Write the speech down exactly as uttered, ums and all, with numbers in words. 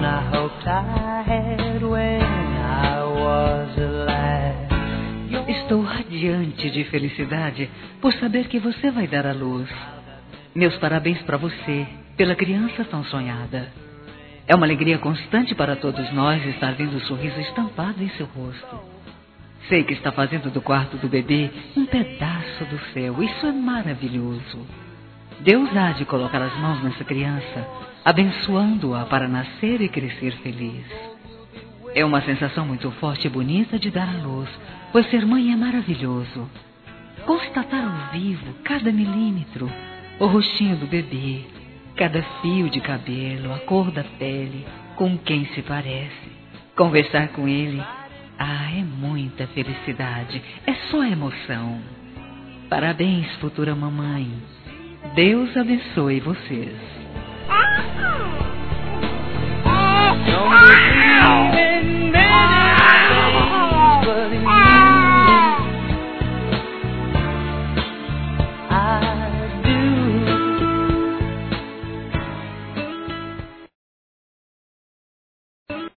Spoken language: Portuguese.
one I hoped I had when I was a lad. Estou radiante de felicidade por saber que você vai dar à luz. Meus parabéns para você, pela criança tão sonhada. É uma alegria constante para todos nós estar vendo o sorriso estampado em seu rosto. Sei que está fazendo do quarto do bebê um pedaço do céu. Isso é maravilhoso. Deus há de colocar as mãos nessa criança, abençoando-a para nascer e crescer feliz. É uma sensação muito forte e bonita de dar à luz, pois ser mãe é maravilhoso. Constatar ao vivo cada milímetro, o rostinho do bebê, cada fio de cabelo, a cor da pele, com quem se parece. Conversar com ele, ah, é muita felicidade, é só emoção. Parabéns, futura mamãe. Deus abençoe vocês.